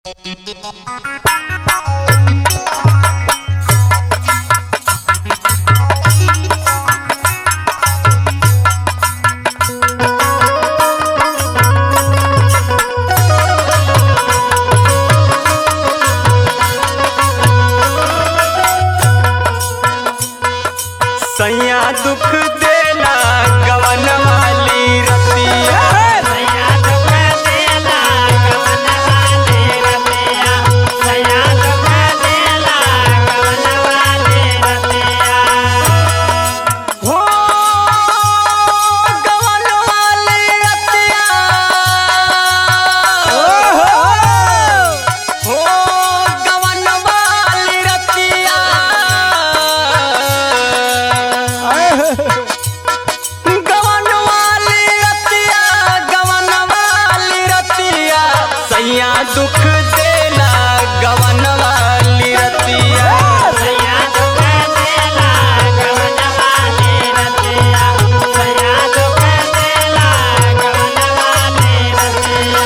सैया दुख देला गवन वाली रतिया सैया दुख देला गवन वाली रतिया सैया दुख देला गवन वाली रतिया हो गवन वाली रतिया हो गवन वाली रतिया गवन वाली रतिया गवन वाली रतिया सैया दुख देला गवन वाली रतिया सैया दुख देला गवन वाली रतिया सैया दुख देला गवन वाली रतिया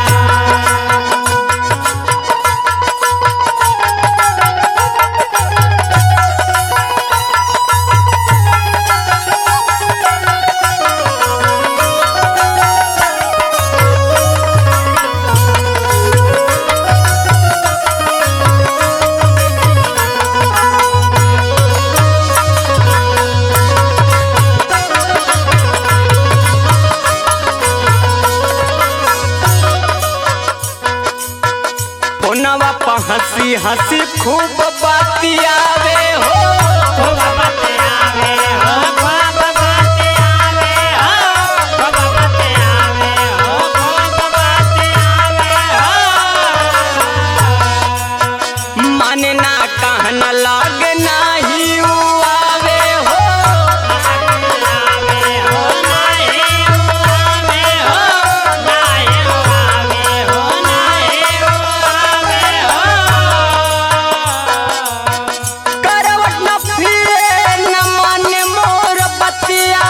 फोनवा पर हंसी हंसी खूब बातियावे हो खूब बतियावे हो खूब बतियावे हो खूब बतियावे हो खूब बतियावे हो माने ना कहन लाग नाही आवे हो आवे हो नाही आवे हो नाही आवे हो नाही आवे हो करवट न फिरे न माने मोर बतिया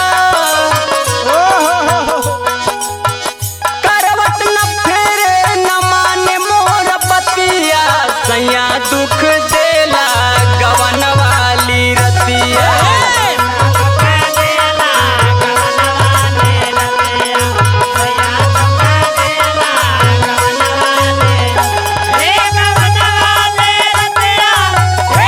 करवट न फिरे न माने मोर बतिया सैया दुख देला गवन वाली रतिया दुख देला गवन वाली रतिया सैया दुख देला गवन वाली रे गवन वाली रतिया रे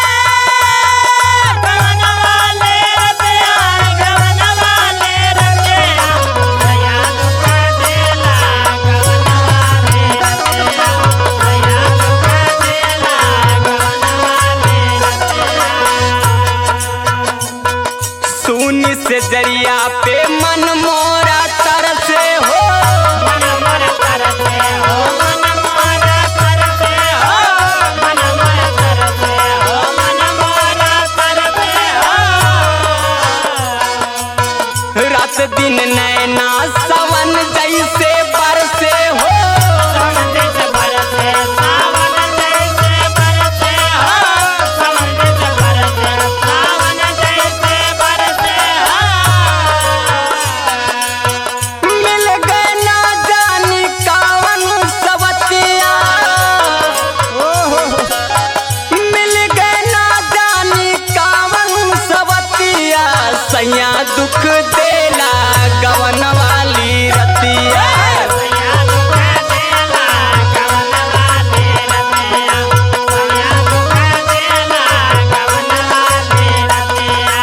गवन वाली रतिया गवन वाली रतिया सैया दुख देला गवन वाली रतिया सैया दुख देला गवन वाली रतिया सुनी से जरिया पे मन मोरा तरसे हो मन मोर तरसे हो मन मोर तरसे हो मन मोर तरसे हो मन मोर तरसे हो रात दिन नैना सावन जैसे बरसे हो सावन जैसे बरसे सावन जैसे बरसे हो सावन जैसे बरसे सावन जैसे बरसे हो मिल गए ना जानी कावन सवतिया मिल गए ना जानी कावन सवतिया सैया दुख देला गवन वाली रतिया सैया दुख देला गवन वाली रतिया सैया दुख देला गवन वाली रतिया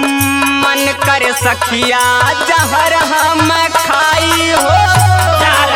मन करे सखिया जहर हम खाई हो चार